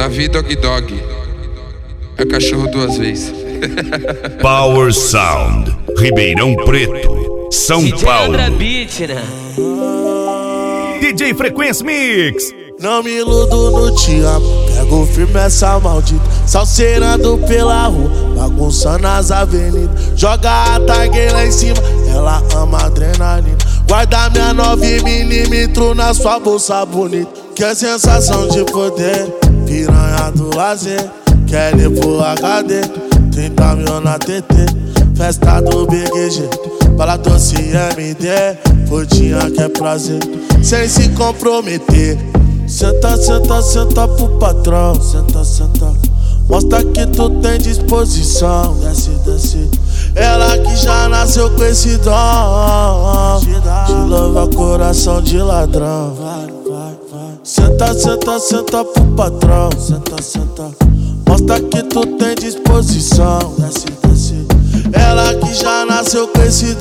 Davi Dog Dog. É cachorro duas vezes. Power Sound, Ribeirão Preto, São DJ Paulo. Andra Beat, né? DJ Frequência Mix. Não me iludo no te amo, pego firme essa maldita, salseirando pela rua, bagunçando as avenidas. Joga a tag lá em cima, ela ama adrenalina. Guarda minha 9mm na sua bolsa bonita. Que é sensação de poder, piranha do lazer. Quer ir pro HD, 30 mil na TT. Festa do BGG, bala doce MD. Putinha que é prazer, sem se comprometer. Senta, senta, senta pro patrão. Senta, senta, mostra que tu tem disposição. Desce, desce, ela que já nasceu com esse dom de louva coração de ladrão. Vai, vai, vai. Senta, senta, senta pro patrão. Senta, senta, mostra que tu tem disposição. Desce, desce, ela que já nasceu com esse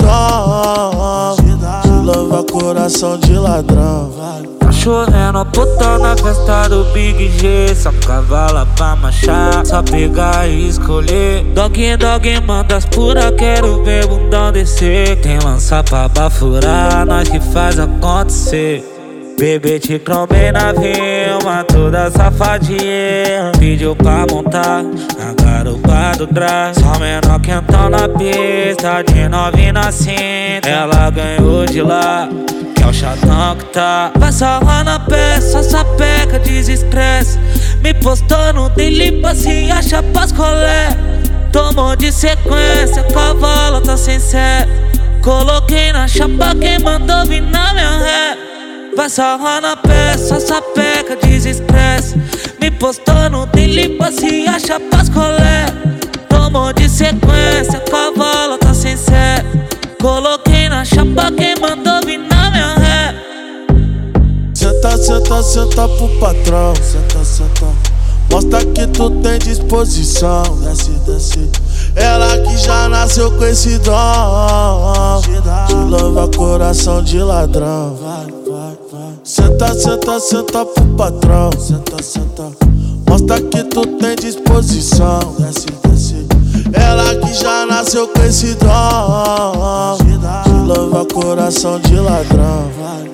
dom de louva coração de ladrão. Vai. Chovendo puta na festa do Big G. Só cavala pra marchar, só pegar e escolher. Dog, dog, manda as pura, quero ver bundão descer. Tem lança pra bafurar, nós que faz acontecer. Bebê te trombei na vilma, toda safadinha. Pediu pra montar na garupa do Drás. Só menor quentão na pista, de novinha na cinta. Ela ganhou de lá, que é o chatão que tá. Vai salvar na peça, sapeca, desestresse. Me postou no daily pass e acha pras colé. Tomou de sequência, cavalo tá sem sé. Coloquei na chapa quem mandou vir na minha ré. Vai salvar na peça, sapeca, desestresse. Me postou no daily pass e acha pras colé. Tomou de sequência, cavalo tá sem sé. Coloquei na chapa quem mandou vir na minha ré. Senta, senta, senta pro patrão. Senta, senta, mostra que tu tem disposição. Desce, desce, ela que já nasceu com esse dom de louva coração de ladrão. Vai, vai, vai. Senta, senta, senta pro patrão. Senta, senta, mostra que tu tem disposição. Desce, desce, ela que já nasceu com esse dom de louva coração de ladrão. Vai.